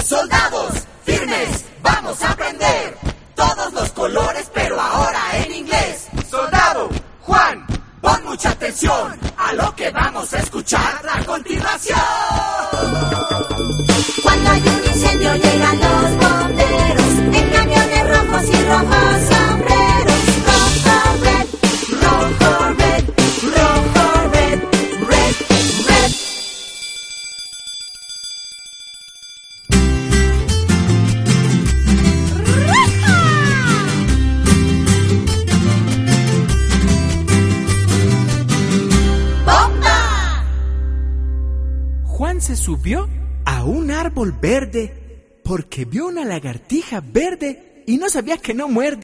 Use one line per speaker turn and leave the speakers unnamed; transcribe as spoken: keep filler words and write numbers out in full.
Soldados, firmes, vamos a aprender todos los colores, pero ahora en inglés. Soldado, Juan, pon mucha atención a lo que vamos a escuchar a continuación.
Cuando hay un incendio llegan los bomberos en camiones rojos y rojos sombreros. Rojo, red, rojo, red, rojo, red, red, red. ¡Bomba!
Juan se subió a un árbol verde porque vio una lagartija verde y no sabía que no muerde.